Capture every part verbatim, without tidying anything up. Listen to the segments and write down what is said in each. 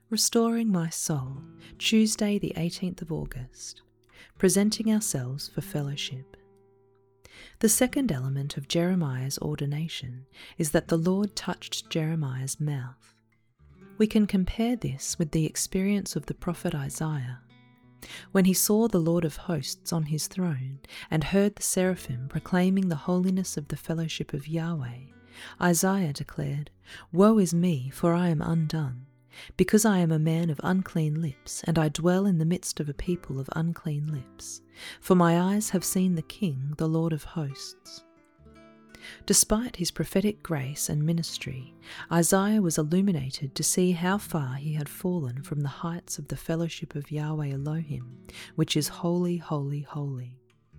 Restoring My Soul, Tuesday the eighteenth of August, presenting ourselves for fellowship. The second element of Jeremiah's ordination is that the Lord touched Jeremiah's mouth. We can compare this with the experience of the prophet Isaiah. When he saw the Lord of hosts on his throne and heard the seraphim proclaiming the holiness of the fellowship of Yahweh, Isaiah declared, "Woe is me, for I am undone, because I am a man of unclean lips, and I dwell in the midst of a people of unclean lips. For my eyes have seen the King, the Lord of hosts." Despite his prophetic grace and ministry, Isaiah was illuminated to see how far he had fallen from the heights of the fellowship of Yahweh Elohim, which is holy, holy, holy.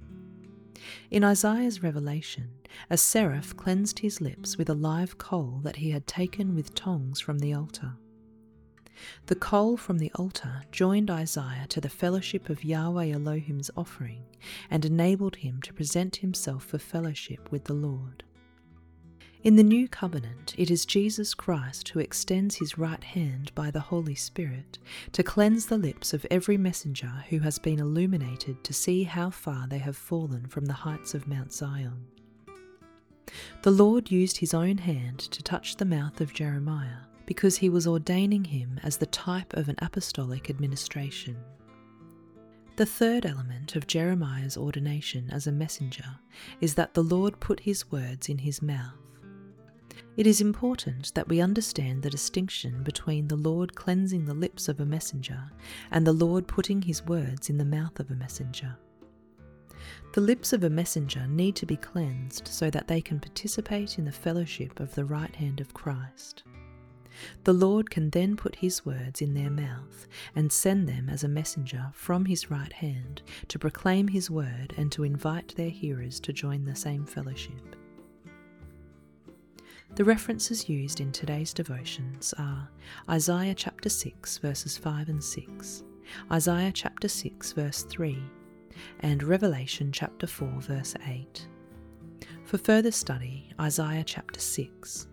In Isaiah's revelation, a seraph cleansed his lips with a live coal that he had taken with tongs from the altar. The coal from the altar joined Isaiah to the fellowship of Yahweh Elohim's offering and enabled him to present himself for fellowship with the Lord. In the New Covenant, it is Jesus Christ who extends his right hand by the Holy Spirit to cleanse the lips of every messenger who has been illuminated to see how far they have fallen from the heights of Mount Zion. The Lord used his own hand to touch the mouth of Jeremiah because he was ordaining him as the type of an apostolic administration. The third element of Jeremiah's ordination as a messenger is that the Lord put his words in his mouth. It is important that we understand the distinction between the Lord cleansing the lips of a messenger and the Lord putting his words in the mouth of a messenger. The lips of a messenger need to be cleansed so that they can participate in the fellowship of the right hand of Christ. The Lord can then put his words in their mouth and send them as a messenger from his right hand to proclaim his word and to invite their hearers to join the same fellowship. The references used in today's devotions are Isaiah chapter six verses five and six, Isaiah chapter six verse three, and Revelation chapter four verse eight. For further study, Isaiah chapter six.